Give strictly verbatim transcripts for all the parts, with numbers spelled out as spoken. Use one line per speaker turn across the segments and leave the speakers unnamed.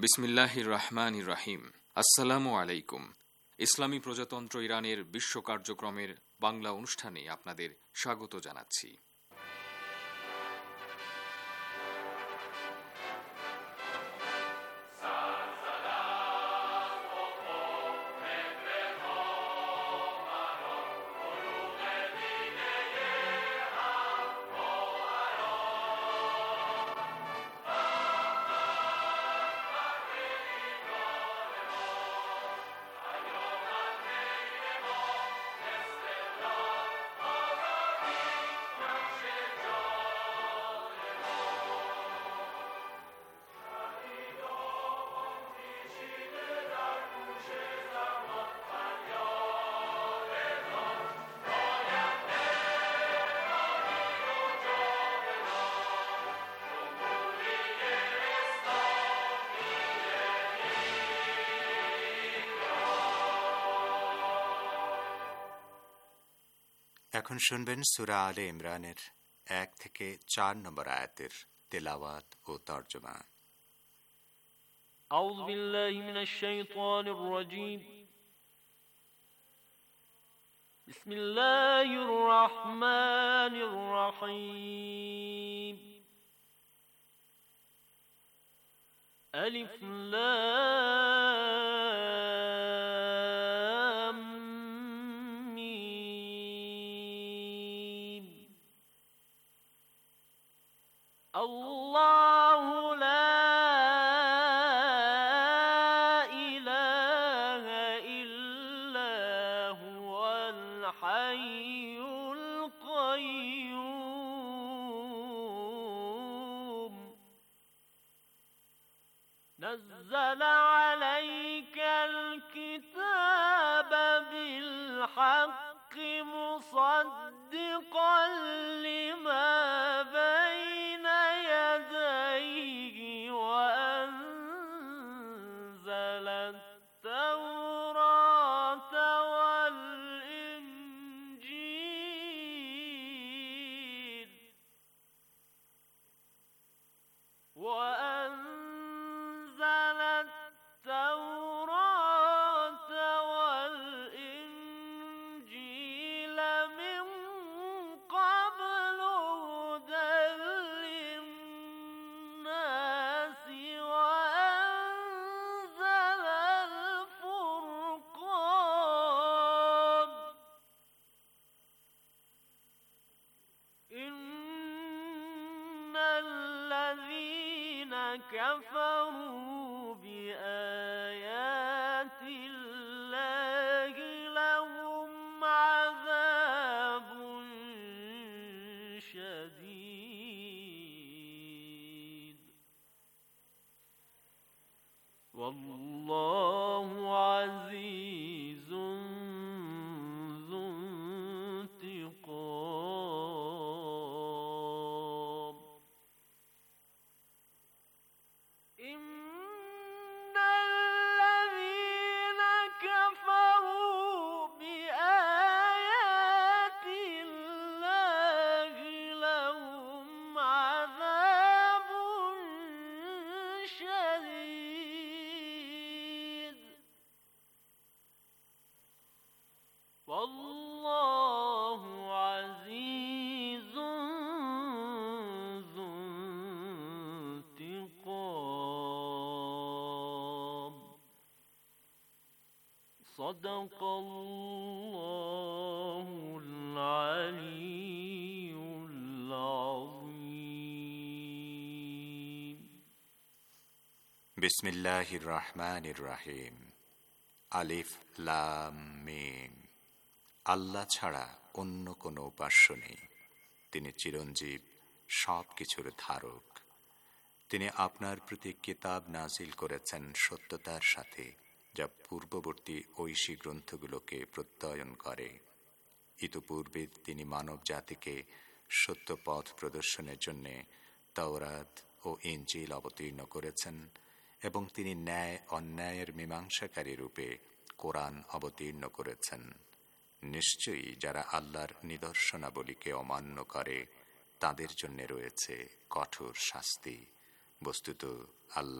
বিসমিল্লাহির রহমানির রহিম। আসসালামু আলাইকুম। ইসলামী প্রজাতন্ত্র ইরানের বিশ্ব কার্যক্রমের বাংলা অনুষ্ঠানে আপনাদের স্বাগত জানাচ্ছি।
এখন শুনবেন সূরা আলে ইমরানের এক থেকে চার নম্বর আয়াতের তেলাওয়াত ও তরজমা।
আউযু বিল্লাহি মিনাশ শাইতানির রাজীম। বিসমিল্লাহির রহমানির রহিম। আলিফ লাম মিম। আল্লাহু লা ইলাহা ইল্লা হুয়াল হাইয়ুল কাইয়্যুম। নাযালা আলাইকাল কিতাবা বিল হাক্কি মুসাদ্দিকাল লিমা বাইনা ইয়াদাইহি ওয়া আনজালাত তাওরাতা ওয়াল ইনজিল ওয়া আনজালাত তাওরাতা ওয়াল ইনজিলা মিন ক্বাবলু হুদাল লিন্নাসি ওয়া আনজালাল ফুরকান। ইন্নাল্লাযীনা কাফারু বিআয়াতিল্লাহি লাহুম আযাবুন শাদীদ ওয়াল্লাহু আযীজুন যু ইনতিকাম। ইন্নাল্লাযীনা কাফারু বিআয়াতিল্লাহি লাহুম আযাবুন শাদীদ ওয়াল্লাহু আযীজুন যু ইনতিকাম। সাদাকাল্লাহুল আলিয়্যুল আযীম।
বিসমিল্লাহির রহমানির রহিম। আলিফ লাম মিম। আল্লাহ ছাড়া অন্য কোনো উপাস্য নেই। তিনি চিরঞ্জীব, সব কিছুর ধারক। তিনি আপনার প্রতি কিতাব নাজিল করেছেন সত্যতার সাথে, যা পূর্ববর্তী ঐশী গ্রন্থগুলোকে প্রত্যয়ন করে। ইতোপূর্বে তিনি মানব জাতিকে সত্য পথ প্রদর্শনের জন্য তাওরাত ও ইনজিল অবতীর্ণ করেছেন এবং তিনি ন্যায় অন্যায়ের মীমাংসাকারী রূপে কোরআন অবতীর্ণ করেছেন। নিশ্চয়ই যারা আল্লাহর নিদর্শনাবলীকে অমান্য করে তাদের জন্য রয়েছে কঠোর শাস্তি। বস্তুত আল্লাহ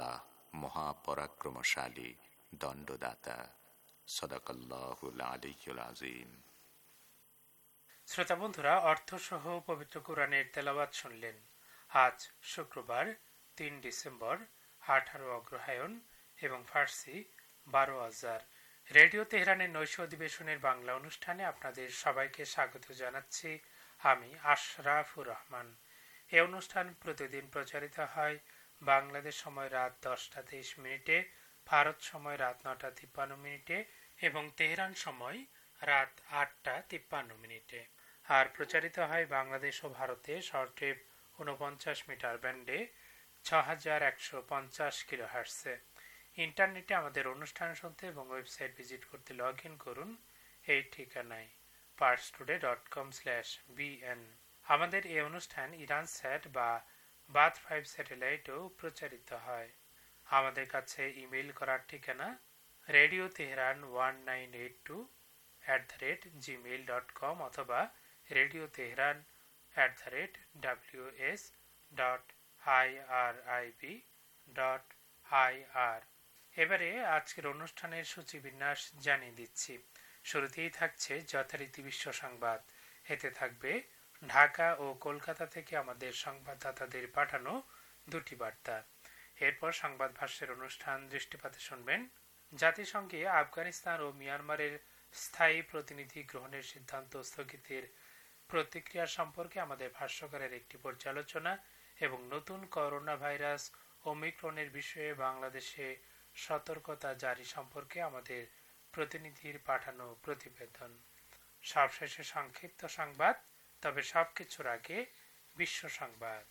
মহাপরাক্রমশালী দণ্ডদাতা। সদাকাল্লাহুল আলিয়্যুল আযীম।
শ্রোতা বন্ধুরা, অর্থসহ পবিত্র কোরআনের তেলাওয়াত শুনলেন। আজ শুক্রবার তিন ডিসেম্বর, আঠারো অগ্রহায়ণ এবং ফার্সি বারো হাজার। রেডিও তেহরানের নৈশ অধিবেশনের বাংলা অনুষ্ঠানে আপনাদের সবাইকে স্বাগত জানাচ্ছি আমি আশরাফুর রহমান। এ অনুষ্ঠান প্রতিদিন প্রচারিত হয় বাংলাদেশ সময় রাত দশটা তেইশ মিনিটে, ভারত সময় রাত নটা তিপ্পান্ন মিনিটে এবং তেহরান সময় রাত আটটা তিপ্পান্ন মিনিটে। আর প্রচারিত হয় বাংলাদেশ ও ভারতে শর্টওয়েভ উনপঞ্চাশ মিটার ব্যান্ডে ছ হাজার একশো পঞ্চাশ কিলো হার্টসে। ইন্টারনেটে আমাদের অনুষ্ঠান শুনতে এবং ওয়েবসাইট ভিজিট করতে লগ ইন করুন এই ঠিকানায় Pars today dot com slash BN. আমাদের এই অনুষ্ঠান ইরান স্যাট বা বাথ ফাইভ স্যাটেলাইটেও প্রচারিত হয়। আমাদের কাছে ইমেইল করার ঠিকানা radio Tehran one nine eight two at the rate gmail dot com অথবা radio Tehran at the rate W S dot I R I B dot I R. এবারে আজকের অনুষ্ঠানের সূচিবিন্যাস জানিয়ে দিচ্ছি। শুরুতেই থাকছে যথারীতি বিশ্ব সংবাদ। এতে থাকবে ঢাকা ও কলকাতা থেকে আমাদের সংবাদদাতাদের পাঠানো দুটি বার্তা। এরপর সংবাদ ভাষ্যের অনুষ্ঠান দৃষ্টিপাতে শুনবেন জাতিসংঘে আফগানিস্তান ও মিয়ানমারের স্থায়ী প্রতিনিধি গ্রহণের সিদ্ধান্ত স্থগিতের প্রতিক্রিয়া সম্পর্কে আমাদের ভাষ্যকারের একটি পর্যালোচনা এবং নতুন করোনা ভাইরাস ওমিক্রনের বিষয়ে বাংলাদেশে সতর্কতা জারি সম্পর্কে আমাদের প্রতিনিধির পাঠানো প্রতিবেদন। সবশেষে সংক্ষিপ্ত সংবাদ, তবে সবকিছুর আগে বিশ্ব সংবাদ।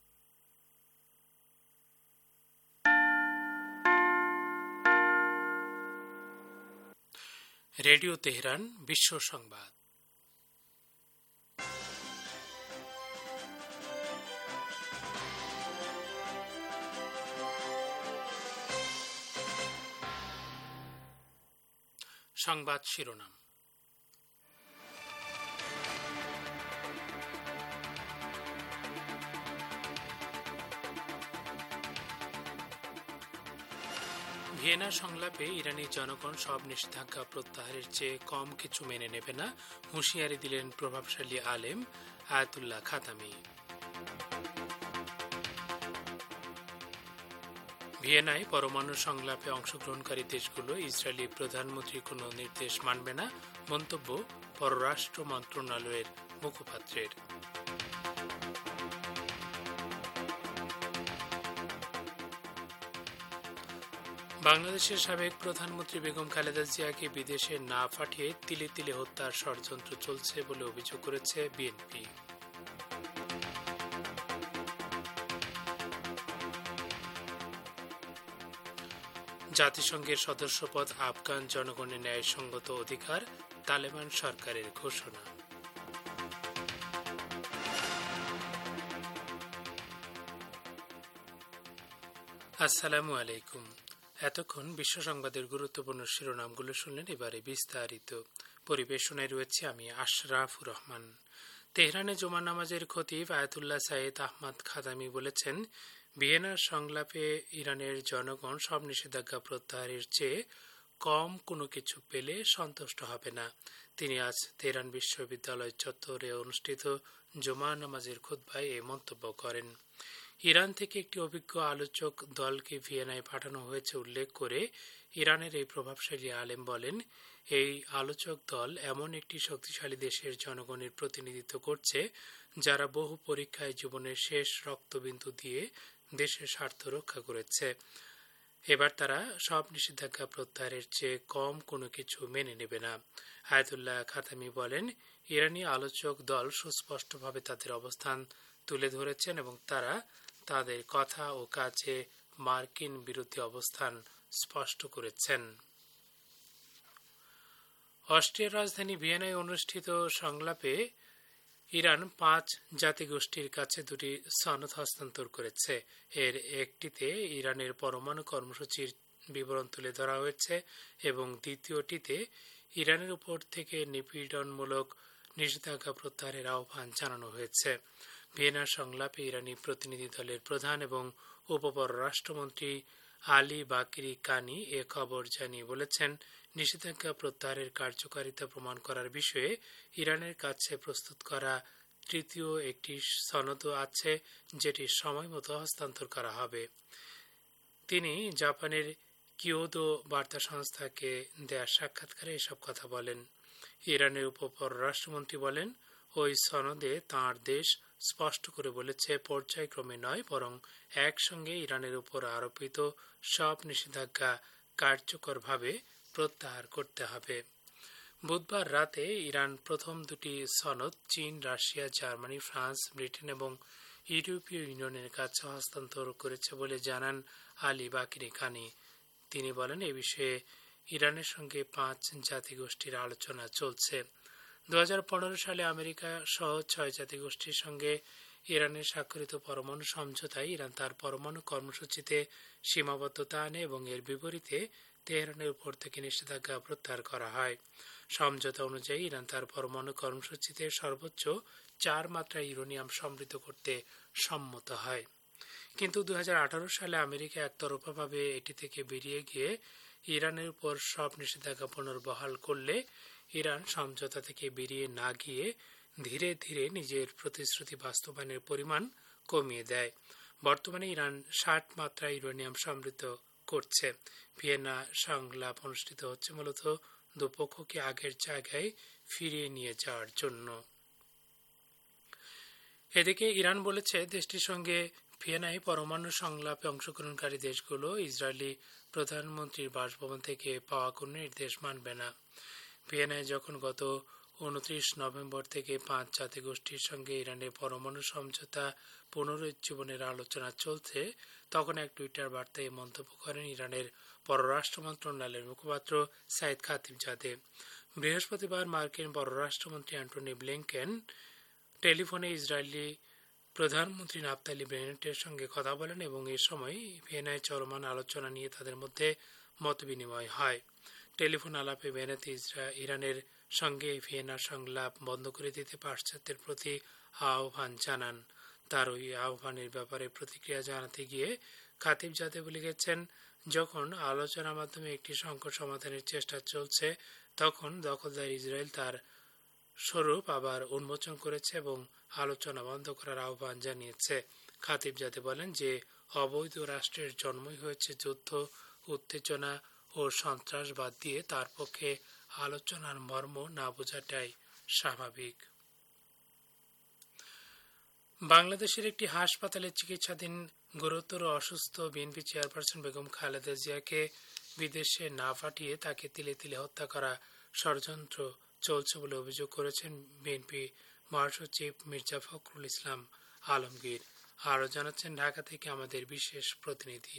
রেডিও তেহরান বিশ্ব সংবাদ। সংবাদ শিরোনাম। ভিয়েনা সংলাপে ইরানি জনগণ সব নিষেধাজ্ঞা প্রত্যাহারের চেয়ে কম কিছু মেনে নেবে না, হুঁশিয়ারি দিলেন প্রভাবশালী আলেম আয়াতুল্লাহ খাতামি। ভিয়েনায় পরমাণু সংলাপে অংশগ্রহণকারী দেশগুলো ইসরায়েলি প্রধানমন্ত্রীর কোনো নির্দেশ মানবে না, মন্তব্য পররাষ্ট্র মন্ত্রণালয়ের মুখপাত্রের। বাংলাদেশের সাবেক প্রধানমন্ত্রী বেগম খালেদা জিয়াকে বিদেশে না পাঠিয়ে তিলে তিলে হত্যার ষড়যন্ত্র চলছে বলে অভিযোগ করেছে বিএনপি। জাতিসংঘের সদস্যপদ আফগান জনগণের ন্যায়সঙ্গত অধিকার, তালেবান সরকারের ঘোষণা। আসসালামু আলাইকুম। এতক্ষণ বিশ্ব সংবাদের গুরুত্বপূর্ণ শিরোনামগুলো শুনলেন, এবারে বিস্তারিত। পরিবেশনায় রয়েছে আমি আশরাফুর রহমান। তেহরানে জুমা নামাজের খতিব আয়াতুল্লাহ সাইয়েদ আহমদ খাতামি বলেছেন, ভিয়েনার সংলাপে ইরানের জনগণ সব নিষেধাজ্ঞা প্রত্যাহারের চেয়ে কম কোনো কিছু পেলে সন্তুষ্ট হবে না। তিনি আজ তেহরান বিশ্ববিদ্যালয় চত্বরে অনুষ্ঠিত জুমা নামাজের খুতবায় এই মন্তব্য করেন। ইরান থেকে একটি অভিজ্ঞ আলোচক দলকে ভিয়েনায় পাঠানো হয়েছে উল্লেখ করে ইরানের এই প্রভাবশালী আলেম বলেন, এই আলোচক দল এমন একটি শক্তিশালী দেশের জনগণের প্রতিনিধিত্ব করছে যারা বহু পরীক্ষায় জীবনের শেষ রক্তবিন্দু দিয়ে দেশের স্বার্থ রক্ষা করেছে। এবার তারা সব নিষেধাজ্ঞা প্রত্যাহারের চেয়ে কম কোনো কিছু মেনে নেবে না। আয়াতুল্লাহ খাতামি বলেন, ইরানি আলোচক দল সুস্পষ্টভাবে তাদের অবস্থান তুলে ধরেছেন এবং তারা তাদের কথা ও কাজে মার্কিন বিরোধী অবস্থান স্পষ্ট করেছেন। অস্ট্রিয়ার রাজধানী ভিয়েনায় অনুষ্ঠিত সংলাপে ইরান পাঁচ জাতিগোষ্ঠীর কাছে দুটি সনদ হস্তান্তর করেছে। এর একটিতে ইরানের পরমাণু কর্মসূচির বিবরণ তুলে ধরা হয়েছে এবং দ্বিতীয়টিতে ইরানের উপর থেকে নিপীড়নমূলক নিষেধাজ্ঞা প্রত্যাহারের আহ্বান জানানো হয়েছে। ভিয়েনার সংলাপে ইরানি প্রতিনিধি দলের প্রধান এবং উপপররাষ্ট্রমন্ত্রী আলী বাকিরি কানি এ খবর জানিয়ে বলেছেন, নিষেধাজ্ঞা প্রত্যাহারের কার্যকারিতা প্রমাণ করার বিষয়ে ইরানের কাছে প্রস্তুত করা তৃতীয় একটি সনদও আছে, যেটি সময় মতো হস্তান্তর করা হবে। তিনি জাপানের কিয়োদো বার্তা সংস্থাকে দেয়া সাক্ষাৎকারে এসব কথা বলেন। ইরানের উপ পররাষ্ট্রমন্ত্রী বলেন, ওই সনদে তাঁর দেশ স্পষ্ট করে বলেছে, পর্যায়ক্রমে নয় বরং একসঙ্গে ইরানের উপর আরোপিত সব নিষেধাজ্ঞা কার্যকরভাবে প্রত্যাহার করতে হবে। বুধবার রাতে ইরান প্রথম দুটি সনদ চীন, রাশিয়া, জার্মানি, ফ্রান্স, ব্রিটেন এবং ইউরোপীয় ইউনিয়নের কাছে হস্তান্তর করেছে বলে জানান আলী বাকিরি কানি। তিনি বলেন, এ বিষয়ে ইরানের সঙ্গে পাঁচ জাতিগোষ্ঠীর আলোচনা চলছে। দু হাজার পনেরো সালে আমেরিকা সহ ছয় জাতিগোষ্ঠীর সঙ্গে ইরানের স্বাক্ষরিত পরমাণু সমঝোতায় ইরান তার পরমাণু কর্মসূচিতে সীমাবদ্ধতা আনে এবং এর বিপরীতে তেহরানের উপর থেকে নিষেধাজ্ঞা প্রত্যাহার করা হয়। সমঝোতা অনুযায়ী ইরান তার পরমাণু কর্মসূচিতে সর্বোচ্চ চার মাত্রায় ইউরেনিয়াম সমৃদ্ধ করতে সম্মত হয়। কিন্তু দু হাজার আঠারো সালে আমেরিকা একতরফাভাবে এটি থেকে বেরিয়ে গিয়ে ইরানের উপর সব নিষেধাজ্ঞা পুনর্বহাল করলে ইরান সমঝোতা থেকে বেরিয়ে না গিয়ে ধীরে ধীরে নিজের প্রতিশ্রুতি বাস্তবায়নের পরিমাণ কমিয়ে দেয়। বর্তমানে ইরান ষাট মাত্রা ইউরেনিয়াম সমৃদ্ধ করছে। ভিয়েনা সংলাপ অনুষ্ঠিত হচ্ছে মূলত দুপক্ষকে আগের জায়গায় ফিরিয়ে নিয়ে যাওয়ার জন্য। এদিকে ইরান বলেছে, দেশটির সঙ্গে ভিয়েনায় পরমাণু সংলাপে অংশগ্রহণকারী দেশগুলো ইসরায়েলি প্রধানমন্ত্রীর বাসভবন থেকে পাওয়া কোনো নির্দেশ মানবে না। ভিয়েনায় যখন গত উনত্রিশ নভেম্বর থেকে পাঁচ জাতিগোষ্ঠীর সঙ্গে ইরানের পরমাণু সমঝোতা পুনরুজ্জীবনের আলোচনা চলছে, তখন এক টুইটার বার্তায় মন্তব্য করেন ইরানের পররাষ্ট্র মন্ত্রণালয়ের মুখপাত্র সাইদ খাতিবজাদে। বৃহস্পতিবার মার্কিন পররাষ্ট্রমন্ত্রী অ্যান্টনি ব্লিংকেন টেলিফোনে ইসরায়েলি প্রধানমন্ত্রী নাফতালি বেনেটের সঙ্গে কথা বলেন এবং এ সময় ভিয়েনায় চলমান আলোচনা নিয়ে তাদের মধ্যে মতবিনিময় হয়। টেলিফোন আলাপে বেনেট ইরানের সঙ্গে ভিয়েনা সংলাপ বন্ধ করে দিতে পাশ্চাত্যের প্রতি আহ্বান জানান। তার ওই আহ্বানের ব্যাপারে প্রতিক্রিয়া জানাতে গিয়ে খাতিবজাদে লিখেছেন, যখন আলোচনার মাধ্যমে একটি সংকট সমাধানের চেষ্টা চলছে, তখন দখলদার ইসরায়েল তার স্বরূপ আবার উন্মোচন করেছে এবং আলোচনা বন্ধ করার আহ্বান জানিয়েছে। খাতিবজাদে বলেন যে অবৈধ রাষ্ট্রের জন্মই হয়েছে যুদ্ধ, উত্তেজনা ও সন্ত্রাসবাদ দিয়ে, তার পক্ষে আলোচনার মর্ম না বোঝাটাই স্বাভাবিক। বাংলাদেশের একটি হাসপাতালে চিকিৎসাধীন গুরুতর অসুস্থ বিএনপি চেয়ারপারসন বেগম খালেদা জিয়াকে বিদেশে না পাঠিয়ে তাকে তিলে তিলে হত্যা করা ষড়যন্ত্র চলছে বলে অভিযোগ করেছেন বিএনপি মহাসচিব মির্জা ফখরুল ইসলাম আলমগীর। আরও জানাচ্ছেন ঢাকা থেকে আমাদের বিশেষ প্রতিনিধি।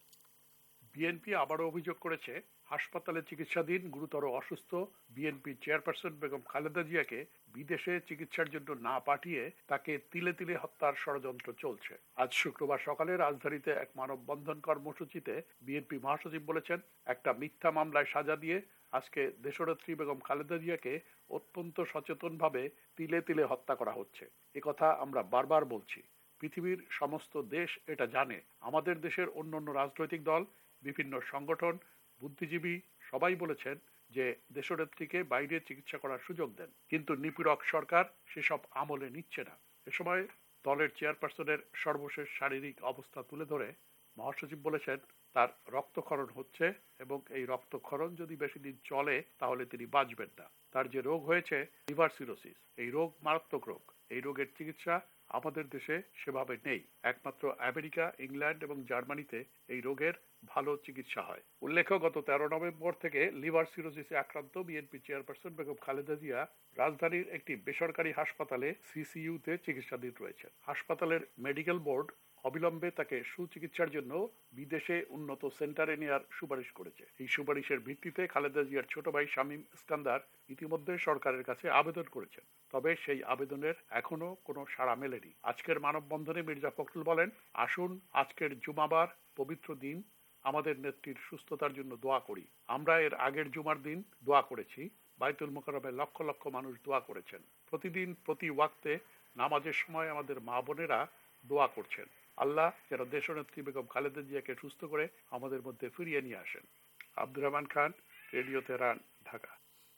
বিএনপি আবারও অভিযোগ করেছে, হাসপাতালে চিকিৎসাধীন গুরুতর অসুস্থ বিএনপি চেয়ারপারসন বেগম খালেদা জিয়াকে বিদেশে চিকিৎসার জন্য না পাঠিয়ে তাকে তিলে তিলে হত্যার ষড়যন্ত্র চলছে। আজ শুক্রবার সকালে রাজধানীতে এক মানববন্ধন কর্মসূচিতে বিএনপি মহাসচিব বলেছেন, একটা মিথ্যা মামলায় সাজা দিয়ে আজকে দেশনেত্রী বেগম খালেদা জিয়াকে অত্যন্ত সচেতনভাবে তিলে তিলে হত্যা করা হচ্ছে। একথা আমরা বারবার বলছি, পৃথিবীর সমস্ত দেশ এটা জানে। আমাদের দেশের অন্যান্য রাজনৈতিক দল, বিভিন্ন সংগঠন, বুদ্ধিজীবী সবাই বলেছেন যে দেশনেত্রীকে বাইরে চিকিৎসা করার সুযোগ দেন, কিন্তু নিপীড়ক সরকার সেসব আমলে নিচ্ছে না। এ সময় দলের চেয়ারপারসনের সর্বশেষ শারীরিক অবস্থা তুলে ধরে মহাসচিব বলেছেন, তার রক্তক্ষরণ হচ্ছে এবং এই রক্তক্ষরণ যদি বেশি দিন চলে তাহলে তিনি বাঁচবেন না। তার যে রোগ হয়েছে লিভার সিরোসিস, এই রোগ মারাত্মক রোগ। এই রোগের চিকিৎসা আমাদের দেশে সেভাবে নেই। একমাত্র আমেরিকা, ইংল্যান্ড এবং জার্মানিতে এই রোগের ভালো চিকিৎসা হয়। উল্লেখ্য, গত তেরো নভেম্বর থেকে লিভার সিরোসিসে আক্রান্ত বিএনপি চেয়ারপারসন বেগম খালেদা জিয়া রাজধানীর একটি বেসরকারি হাসপাতালে সিসিইউতে চিকিৎসাধীন রয়েছেন। হাসপাতালের মেডিকেল বোর্ড অবিলম্বে তাকে সুচিকিৎসার জন্য বিদেশে উন্নত সেন্টারে নেওয়ার সুপারিশ করেছে। এই সুপারিশের ভিত্তিতে খালেদা জিয়ার ছোট ভাই শামীম ইস্কান্দার ইতিমধ্যে সরকারের কাছে আবেদন করেছেন, তবে সেই আবেদনের এখনো কোনো সাড়া মেলেনি। আজকের মানববন্ধনে মির্জা ফখরুল বলেন, আসুন আজকের জুমাবার পবিত্র দিন আমাদের নেত্রীর সুস্থতার জন্য দোয়া করি। আমরা এর আগের জুমার দিন দোয়া করেছি, বাইতুল মুকাররমে লক্ষ লক্ষ মানুষ দোয়া করেছেন। প্রতিদিন প্রতি ওয়াক্তে নামাজের সময় আমাদের মা বোনেরা দোয়া করছেন। আল্লাহ যেন দেশনেত্রী বেগম খালেদা জিয়াকে সুস্থ করে আমাদের মধ্যে ফিরিয়ে নিয়ে আসেন। Abdur Rahman Khan, radio Tehran, Dhaka.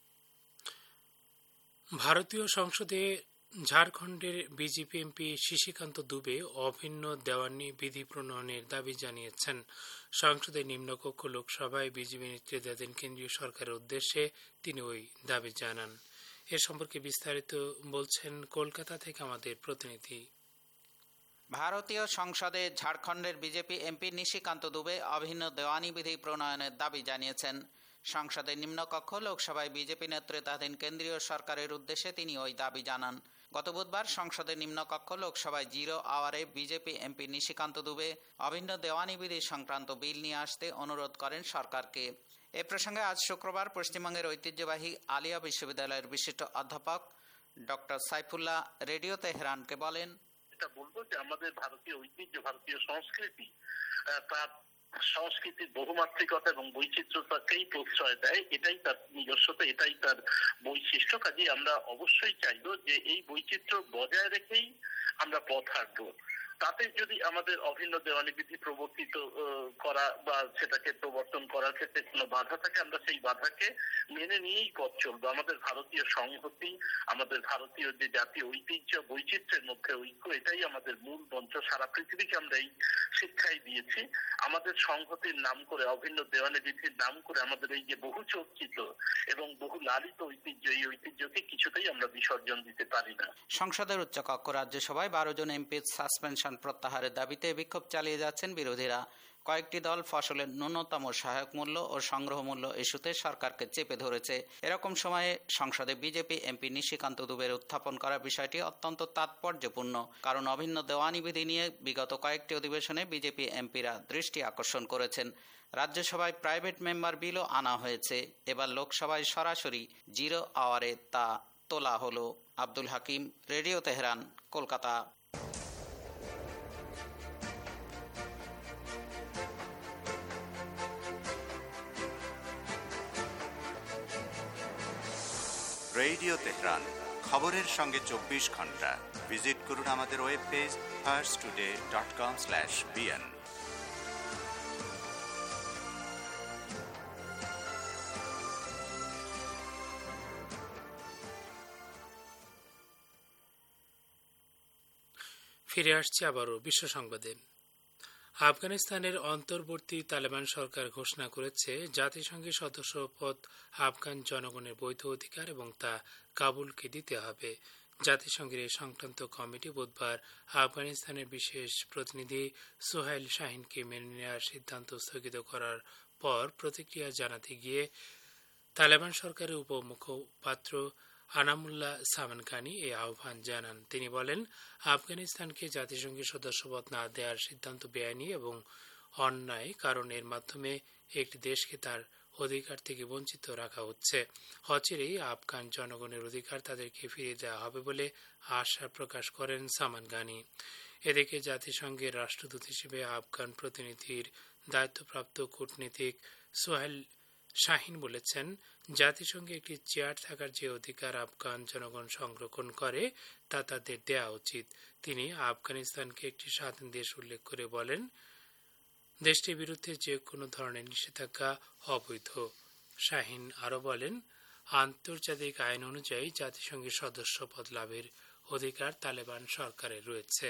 ভারতীয় সংসদে ঝাড়খণ্ডের বিজেপি এমপি শশীকান্ত দুবে অভিন্ন দেওয়ানি বিধি প্রণয়নের দাবি জানিয়েছেন। সংসদের নিম্নকক্ষ লোকসভায় বিজেপি নেতৃত্বে দেন কেন্দ্রীয় সরকারের উদ্দেশ্যে তিনি ওই দাবি জানান। এ সম্পর্কে বিস্তারিত বলছেন কলকাতা থেকে আমাদের প্রতিনিধি।
ভারতীয় সংসদে ঝাড়খণ্ডের বিজেপি এমপি নিশিকান্ত দুবে অভিন্ন দেওয়ানি বিধি প্রণয়নের দাবি জানিয়েছেন। সংসদের নিম্নকক্ষ লোকসভায় বিজেপি নেতৃত্বাধীন কেন্দ্রীয় সরকারের উদ্দেশ্যে তিনি ওই দাবি জানান। গত বুধবার সংসদের নিম্নকক্ষ লোকসভায় জিরো আওয়ারে বিজেপি এমপি নিশিকান্ত দুবে অভিন্ন দেওয়ানি বিধি সংক্রান্ত বিল নিয়ে আসতে অনুরোধ করেন সরকারকে। এ প্রসঙ্গে আজ শুক্রবার পশ্চিমবঙ্গের ঐতিহ্যবাহী আলিয়া বিশ্ববিদ্যালয়ের বিশিষ্ট অধ্যাপক ডক্টর সাইফুল্লাহ রেডিও তেহরানকে বলেন,
এটা বলবো যে আমাদের ভারতীয় ঐতিহ্য, ভারতীয় সংস্কৃতি তার সংস্কৃতির বহুমাত্রিকতা এবং বৈচিত্র্যতাকেই প্রশ্রয় দেয়। এটাই তার নিজস্বতা, এটাই তার বৈশিষ্ট্য। কাজেই আমরা অবশ্যই চাইবো যে এই বৈচিত্র্য বজায় রেখেই আমরা পথ হাঁটবো। তাতে যদি আমাদের অভিন্ন দেওয়ানি বিধি প্রবর্তিত করা বা সেটাকে প্রবর্তন করার ক্ষেত্রে কোনো বাধা থাকে, আমরা সেই বাধাকে মেনে নিয়েই পথ চলবো। আমাদের ভারতীয় সংহতি, আমাদের ভারতীয় যে জাতীয় ঐতিহ্য, বৈচিত্র্যের মধ্যে ঐক্য, এটাই আমাদের মূল মন্ত্র। সারা পৃথিবীকে আমরা এই শিক্ষাই দিয়েছি। আমাদের সংহতির নাম করে, অভিন্ন দেওয়ানি বিধির নাম করে আমাদের এই যে বহু চর্চিত এবং বহু লালিত ঐতিহ্য, এই ঐতিহ্যকে কিছুতেই আমরা বিসর্জন দিতে পারি না।
সংসদের উচ্চকক্ষ রাজ্যসভায় বারো জন এমপির সাসপেনশন প্রত্যাহারের দাবিতে বিক্ষোভ চালিয়ে যাচ্ছেন বিরোধীরা। কয়েকটি দল ফসলের ন্যূনতম সহায়ক মূল্য ও সংগ্রহ মূল্য ইস্যুতে সরকারকে চেপে ধরেছে। এরকম সময়ে সংসদে বিজেপি এমপি নিশিকান্ত দুবের উত্থাপন করা বিষয়টি অত্যন্ত তাৎপর্যপূর্ণ। কারণ অভিন্ন দেওয়ানি বিধি নিয়ে বিগত কয়েকটি অধিবেশনে বিজেপি এমপিরা দৃষ্টি আকর্ষণ করেছেন। রাজ্যসভায় প্রাইভেট মেম্বার বিলও আনা হয়েছে। এবার লোকসভায় সরাসরি জিরো আওয়ারে তা তোলা হলো। Abdul Hakim, radio Tehran, Kolkata.
Radio Tehran, খবরের সঙ্গে চব্বিশ ঘন্টা। ভিজিট করুন আমাদের web page Pars today dot com slash BN.
ফিরে আসছি আবারও বিশ্ব সংবাদে। আফগানিস্তানের অন্তর্বর্তী তালেবান সরকার ঘোষণা করেছে জাতিসংঘের সদস্য পদ আফগান জনগণের বৈধ অধিকার এবং তা কাবুলকে দিতে হবে। জাতিসংঘের এই সংক্রান্ত কমিটি বুধবার আফগানিস্তানের বিশেষ প্রতিনিধি সোহাইল শাহিনকে মেনে নেওয়ার সিদ্ধান্ত স্থগিত করার পর প্রতিক্রিয়া জানাতে গিয়ে তালেবান সরকারের উপমুখপাত্র আনামুল্লাহ সামানকানি এই আহ্বান জানান। তিনি বলেন, আফগানিস্তানকে জাতিসংঘের সদস্যপদ না দেওয়ার সিদ্ধান্ত বেআইনি এবং অন্যায়, কারণ এর মাধ্যমে একটি দেশকে তার অধিকার থেকে বঞ্চিত রাখা হচ্ছে। অচিরেই আফগান জনগণের অধিকার তাদেরকে ফিরিয়ে দেওয়া হবে বলে আশা প্রকাশ করেন সামানকানি। এদিকে জাতিসংঘের রাষ্ট্রদূত হিসেবে আফগান প্রতিনিধির দায়িত্বপ্রাপ্ত কূটনীতিক সোহেল শাহিন বলেছেন, জাতিসংঘে একটি চেয়ার থাকার যে অধিকার আফগান জনগণ সংরক্ষণ করে তা তাদের দেওয়া উচিত। তিনি আফগানিস্তানকে একটি স্বাধীন দেশ উল্লেখ করে বলেন, দেশটির বিরুদ্ধে যে কোনো ধরনের নিষেধাজ্ঞা অবৈধ। শাহিন আরও বলেন, আন্তর্জাতিক আইন অনুযায়ী জাতিসংঘের সদস্য পদ লাভের অধিকার তালেবান সরকারের রয়েছে।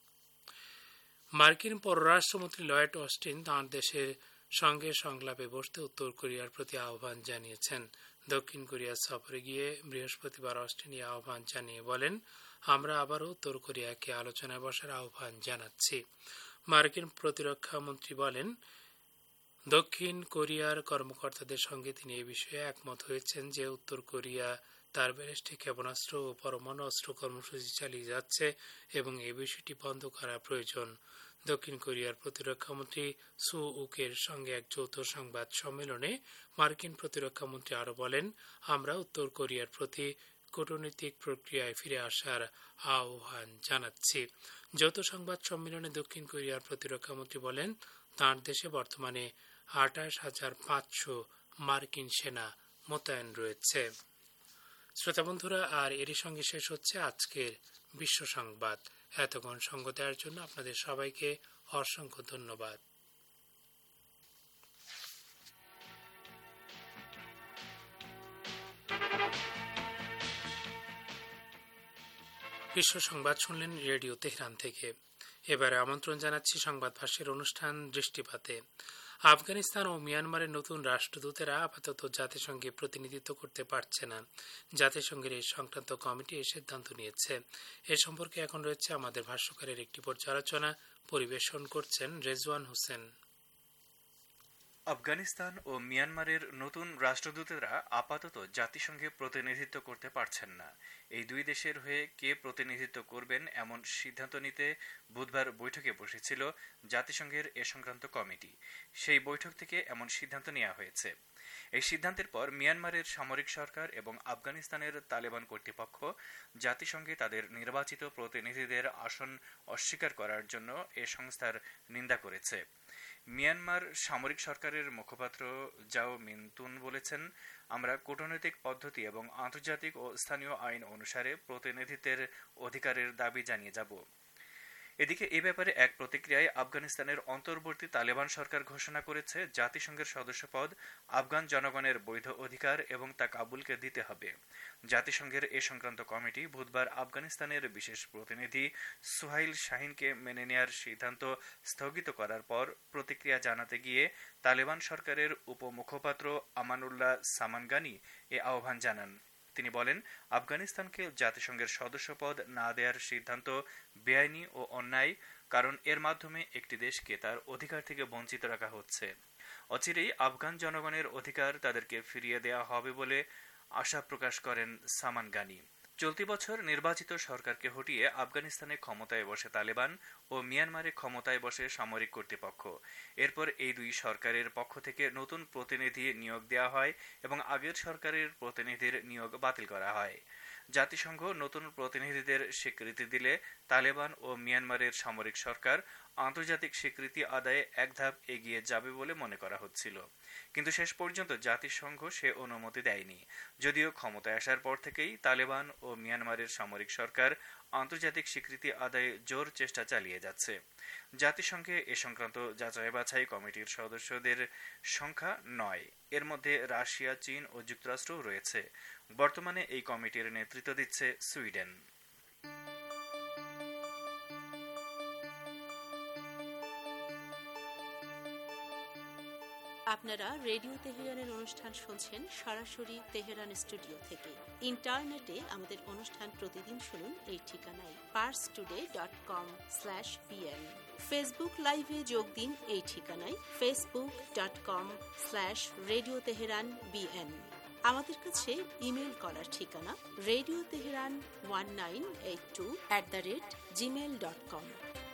মার্কিন পররাষ্ট্রমন্ত্রী লয়েড অস্টিন তাঁর দেশের সঙ্গে সংলাপে বসতে উত্তর কোরিয়ার প্রতি আহ্বান জানিয়েছেন। দক্ষিণ কোরিয়া সফরে গিয়ে বৃহস্পতিবার অস্টিন এই আহ্বান জানিয়ে বলেন, আমরা আবারও উত্তর কোরিয়াকে আলোচনায় বসার আহ্বান জানাচ্ছি। মার্কিন প্রতিরক্ষা মন্ত্রী বলেন, দক্ষিণ কোরিয়ার কর্মকর্তাদের সঙ্গে তিনি এই বিষয়ে একমত হয়েছেন যে উত্তর কোরিয়া তার ব্যালিস্টিক ক্ষেপণাস্ত্র ও পরমাণু অস্ত্র কর্মসূচি চালিয়ে যাচ্ছে এবং এই বিষয়টি বন্ধ করা প্রয়োজন। দক্ষিণ কোরিয়ার প্রতিরক্ষামন্ত্রী সু উকের সঙ্গে এক যৌথ সংবাদ সম্মেলনে মার্কিন প্রতিরক্ষামন্ত্রী আরও বলেন, আমরা উত্তর কোরিয়ার প্রতি কূটনৈতিক প্রক্রিয়ায় ফিরে আসার আহ্বান জানাচ্ছি। যৌথ সংবাদ সম্মেলনে দক্ষিণ কোরিয়ার প্রতিরক্ষামন্ত্রী বলেন, তাঁর দেশে বর্তমানে আঠাশ হাজার পাঁচশো মার্কিন সেনা মোতায়েন রয়েছে। শ্রোতা বন্ধুরা, আর এরই সঙ্গে শেষ হচ্ছে আজকের বিশ্ব সংবাদ। এতক্ষণ সঙ্গ দেওয়ার জন্য আপনাদের সবাইকে অসংখ্য ধন্যবাদ। বিশ্ব সংবাদ শুনলেন রেডিও তেহরান থেকে। এবারে আমন্ত্রণ জানাচ্ছি সংবাদ ভাষ্যের অনুষ্ঠান দৃষ্টিপাতে। আফগানিস্তান ও মিয়ানমারের নতুন রাষ্ট্রদূতেরা আপাতত জাতিসংঘে প্রতিনিধিত্ব করতে পারছে না। জাতিসংঘের এই সংক্রান্ত কমিটি এই সিদ্ধান্ত নিয়েছে। এ সম্পর্কে এখন রয়েছে আমাদের ভাষ্যকারের একটি পর্যালোচনা, পরিবেশন করছেন রেজওয়ান হোসেন।
আফগানিস্তান ও মিয়ানমারের নতুন রাষ্ট্রদূতেরা আপাতত জাতিসংঘে প্রতিনিধিত্ব করতে পারছেন না। এই দুই দেশের হয়ে কে প্রতিনিধিত্ব করবেন এমন সিদ্ধান্ত নিতে বুধবার বৈঠকে বসেছিল জাতিসংঘের এ সংক্রান্ত কমিটি। সেই বৈঠক থেকে এমন সিদ্ধান্ত নেওয়া হয়েছে। এই সিদ্ধান্তের পর মিয়ানমারের সামরিক সরকার এবং আফগানিস্তানের তালেবান কর্তৃপক্ষ জাতিসংঘে তাদের নির্বাচিত প্রতিনিধিদের আসন অস্বীকার করার জন্য এ সংস্থার নিন্দা করেছে। মিয়ানমার সামরিক সরকারের মুখপাত্র জাও মিনতুন বলেছেন, আমরা কূটনৈতিক পদ্ধতি এবং আন্তর্জাতিক ও স্থানীয় আইন অনুসারে প্রতিনিধিত্বের অধিকারের দাবি জানিয়ে যাব। এদিকে এ ব্যাপারে এক প্রতিক্রিয়ায় আফগানিস্তানের অন্তর্বর্তী তালেবান সরকার ঘোষণা করেছে জাতিসংঘের সদস্যপদ আফগান জনগণের বৈধ অধিকার এবং তা কাবুলকে দিতে হবে। জাতিসংঘের এ সংক্রান্ত কমিটি বুধবার আফগানিস্তানের বিশেষ প্রতিনিধি সুহাইল শাহিনকে মেনে নেয়ার সিদ্ধান্ত স্থগিত করার পর প্রতিক্রিয়া জানাতে গিয়ে তালেবান সরকারের উপমুখপাত্র আমানুল্লাহ সামানগানি এ আহ্বান জানান। তিনি বলেন, আফগানিস্তানকে জাতিসংঘের সদস্যপদ না দেওয়ার সিদ্ধান্ত বেআইনি ও অন্যায়, কারণ এর মাধ্যমে একটি দেশকে তার অধিকার থেকে বঞ্চিত রাখা হচ্ছে। অচিরেই আফগান জনগণের অধিকার তাদেরকে ফিরিয়ে দেওয়া হবে বলে আশা প্রকাশ করেন সামানগানি। চলতি বছর নির্বাচিত সরকারকে হটিয়ে আফগানিস্তানে ক্ষমতায় বসে তালেবান ও মিয়ানমারে ক্ষমতায় বসে সামরিক কর্তৃপক্ষ। এরপর এই দুই সরকারের পক্ষ থেকে নতুন প্রতিনিধি নিয়োগ দেওয়া হয় এবং আগের সরকারের প্রতিনিধির নিয়োগ বাতিল করা হয়। জাতিসংঘ নতুন প্রতিনিধিদের স্বীকৃতি দিলে তালেবান ও মিয়ানমারের সামরিক সরকার আন্তর্জাতিক স্বীকৃতি আদায়ে এক ধাপ এগিয়ে যাবে বলে মনে করা হচ্ছিল, কিন্তু শেষ পর্যন্ত জাতিসংঘ সে অনুমতি দেয়নি। যদিও ক্ষমতায় আসার পর থেকেই তালেবান ও মিয়ানমারের সামরিক সরকার আন্তর্জাতিক স্বীকৃতি আদায়ে জোর চেষ্টা চালিয়ে যাচ্ছে। জাতিসংঘে এ সংক্রান্ত যাচাই বাছাই কমিটির সদস্যদের সংখ্যা নয়। এর মধ্যে রাশিয়া, চীন ও যুক্তরাষ্ট্রও রয়েছে। বর্তমানে এই কমিটির নেতৃত্ব দিচ্ছে সুইডেন।
আপনারা রেডিও তেহরানের অনুষ্ঠান শুনছেন সরাসরি তেহরান স্টুডিও থেকে। ইন্টারনেটে আমাদের অনুষ্ঠান প্রতিদিন শুনুন এই ঠিকানায় Pars today dot com slash BN. Facebook লাইভে যোগ দিন এই ঠিকানায় Facebook dot com slash radio Tehran BN. আমাদের কাছে ইমেল করার ঠিকানা radio Tehran one nine eight two at the rate gmail dot com.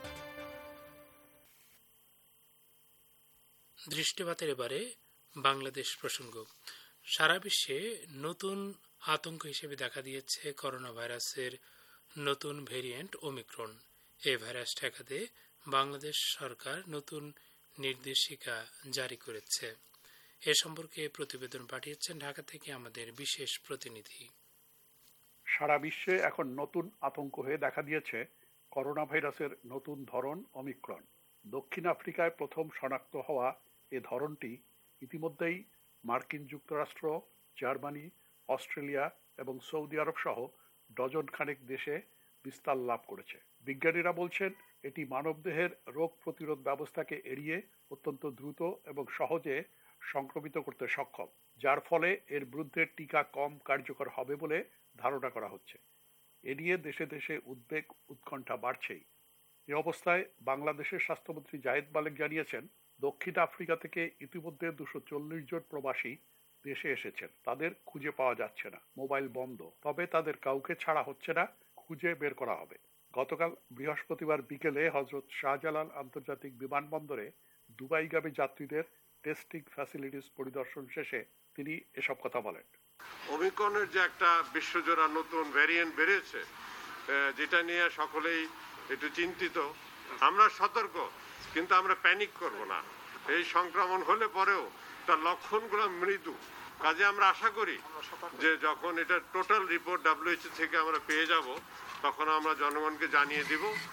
দৃষ্টিপাতের এবারে বাংলাদেশ প্রসঙ্গ। সারা বিশ্বে নতুন আতঙ্ক হিসেবে দেখা দিয়েছে করোনা ভাইরাসের নতুন ভেরিয়েন্ট ওমিক্রন। এই ভাইরাস ঠেকাতে বাংলাদেশ সরকার নতুন নির্দেশিকা জারি করেছে। এ সম্পর্কে প্রতিবেদন পাঠিয়েছেন ঢাকা থেকে আমাদের বিশেষ প্রতিনিধি।
সারা বিশ্বে এখন নতুন আতঙ্ক হয়ে দেখা দিয়েছে করোনা ভাইরাসের নতুন ধরন ওমিক্রন। দক্ষিণ আফ্রিকায় প্রথম শনাক্ত হওয়া এ ধরনটি ইতিমধ্যেই মার্কিন যুক্তরাষ্ট্র, জার্মানি, অস্ট্রেলিয়া এবং সৌদি আরব সহ ডজন খানেক দেশে বিস্তার লাভ করেছে। বিজ্ঞানীরা বলছেন এটি মানবদেহের রোগ প্রতিরোধ ব্যবস্থাকে এড়িয়ে অত্যন্ত দ্রুত এবং সহজে সংক্রমিত করতে সক্ষম, যার ফলে এর বিরুদ্ধে টিকা কম কার্যকর হবে বলে ধারণা করা হচ্ছে। এ নিয়ে দেশে দেশে উদ্বেগ উৎকণ্ঠা বাড়ছেই। এ অবস্থায় বাংলাদেশের স্বাস্থ্যমন্ত্রী জাহিদ মালেক জানিয়েছেন, দক্ষিণ আফ্রিকা থেকে ইতিমধ্যে দুশো চল্লিশ জন প্রবাসী দেশে এসেছেন। তাদের খুঁজে পাওয়া যাচ্ছে না, মোবাইল বন্ধ, তবে তাদের কাউকে ছাড়া হচ্ছে না, খুঁজে বের করা হবে। গতকাল বৃহস্পতিবার বিকেলে হজরত শাহজালাল আন্তর্জাতিক বিমানবন্দরে দুবাইগামী যাত্রীদের টেস্টিং ফ্যাসিলিটিস পরিদর্শন শেষে তিনি এসব কথা বলেন।
ওমিক্রনের যে একটা বিশ্বজোড়া নতুন ভ্যারিয়েন্ট বেরিয়েছে, যেটা নিয়ে সকলেই একটু চিন্তিত, আমরা সতর্ক, কিন্তু আমরা প্যানিক করব না। এই সংক্রমণ হলে পরেও তার লক্ষণগুলো মৃদু, কাজে আমরা আশা করি যে যখন এটা টোটাল রিপোর্ট ডাব্লিউএইচও থেকে আমরা পেয়ে যাব, তখন আমরা জনগণকে জানিয়ে দিব।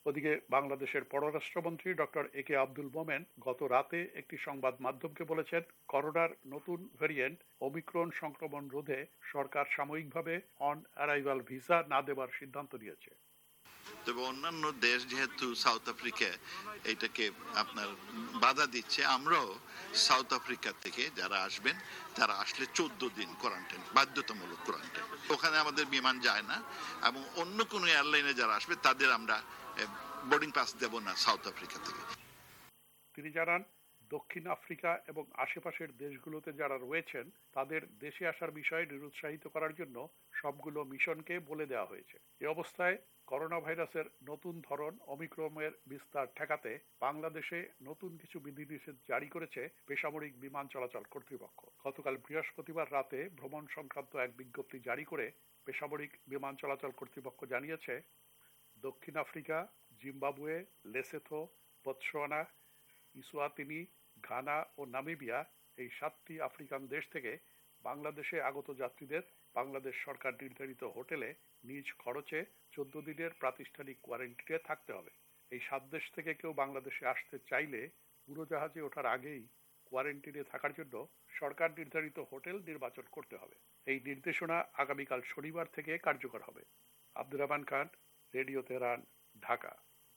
ওদিকে বাংলাদেশের পররাষ্ট্রমন্ত্রী ডক্টর এ কে আব্দুল মোমেন গত রাতে একটি সংবাদ মাধ্যমকে বলেছেন, করোনার নতুন ভ্যারিয়েন্ট ওমিক্রন সংক্রমণ রোধে সরকার সাময়িকভাবে অন অ্যারাইভাল ভিসা না দেওয়ার সিদ্ধান্ত নিয়েছে।
তবে অন্যান্য দেশ যেহেতু সাউথ আফ্রিকা এটাকে আপনার বাধা দিচ্ছে, আমরাও সাউথ আফ্রিকা থেকে যারা আসবেন তারা আসলে চোদ্দ দিন কোয়ারেন্টাইন, বাধ্যতামূলক কোয়ারেন্টাইন। ওখানে আমাদের বিমান যায় না, এবং অন্য কোনো এয়ারলাইনে যারা আসবে তাদের আমরা বোর্ডিং পাস দেব না সাউথ আফ্রিকা থেকে।
তিনি জানান, দক্ষিণ আফ্রিকা এবং আশেপাশের দেশগুলোতে যারা রয়েছেন তাদের দেশে আসার বিষয়ে নিরুৎসাহিত করার জন্য সবগুলো মিশনকে বলে দেওয়া হয়েছে। এ অবস্থায় করোনা ভাইরাসের নতুন ধরন ওমিক্রনের বিস্তার ঠেকাতে বাংলাদেশে নতুন কিছু বিধিনিষেধ জারি করেছে বেসামরিক বিমান চলাচল কর্তৃপক্ষ। গতকাল বৃহস্পতিবার রাতে ভ্রমণ সংক্রান্ত এক বিজ্ঞপ্তি জারি করে বেসামরিক বিমান চলাচল কর্তৃপক্ষ জানিয়েছে, দক্ষিণ Africa, Zimbabwe, Lesotho, Botswana, Eswatini, Ghana ও নামিবিয়া এই সাতটি আফ্রিকান দেশ থেকে বাংলাদেশে আগত যাত্রীদের বাংলাদেশ সরকার নির্ধারিত হোটেলে নিজ খরচে চোদ্দ দিনের প্রাতিষ্ঠানিক কোয়ারেন্টাইনে থাকতে হবে। এই সাত দেশ থেকে কেউ বাংলাদেশে আসতে চাইলে উড়োজাহাজে ওঠার আগেই কোয়ারেন্টাইনে থাকার জন্য সরকার নির্ধারিত হোটেল নির্বাচন করতে হবে। এই নির্দেশনা আগামীকাল শনিবার থেকে কার্যকর হবে। Abdur Rahman Khan, radio Tehran, Dhaka.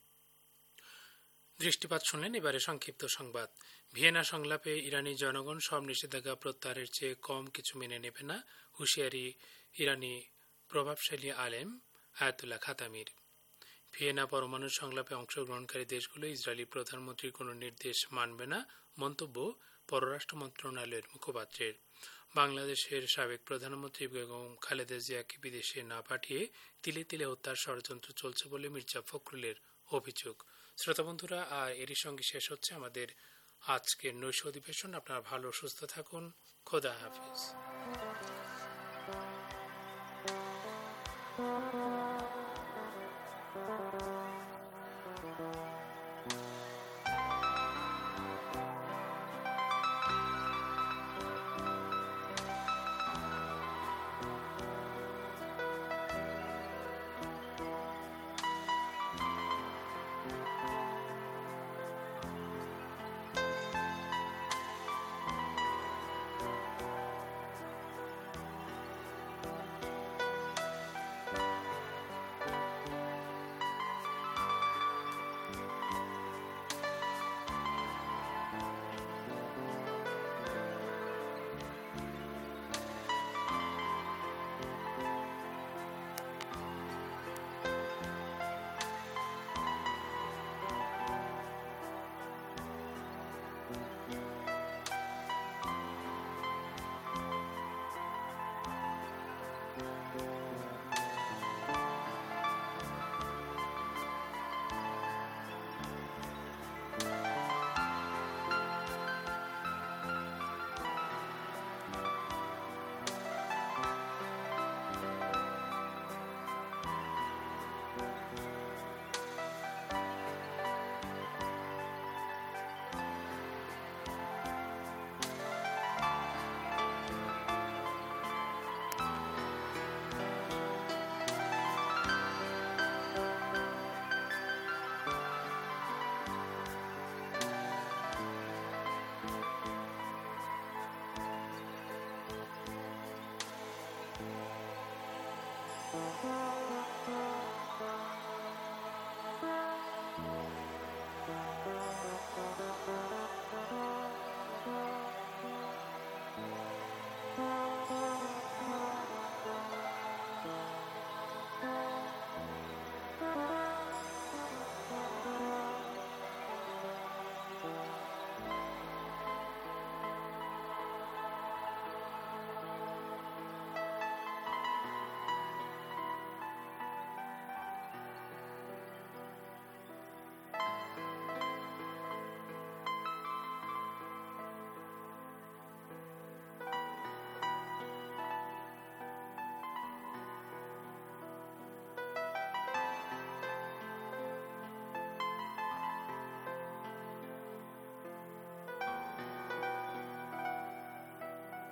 দৃষ্টিপাত শুনলেন। এবারে সংক্ষিপ্ত সংবাদ। ভিয়েনা সংলাপে ইরানি জনগণ সব নিষেধাজ্ঞা প্রত্যাহারের চেয়ে কম কিছু মেনে নেবে না, হুঁশিয়ারি ইরানি প্রভাবশালী আলেম আয়াতুল্লাহ খাতামির। ভিয়েনা পরমাণু সংলাপে অংশগ্রহণকারী দেশগুলো ইসরায়েলি প্রধানমন্ত্রীর কোনো নির্দেশ মানবে না, মন্তব্য পররাষ্ট্র মন্ত্রণালয়ের মুখপাত্রের। বাংলাদেশের সাবেক প্রধানমন্ত্রী বেগম খালেদা জিয়াকে বিদেশে না পাঠিয়ে তিলে তিলে হত্যার ষড়যন্ত্র চলছে বলে মির্জা ফখরুলের অভিযোগ। শ্রোতা বন্ধুরা, আর এরই সঙ্গে শেষ হচ্ছে আমাদের আজকের নৈশ অধিবেশন। আপনারা ভালো সুস্থ থাকুন। খোদা হাফিজ।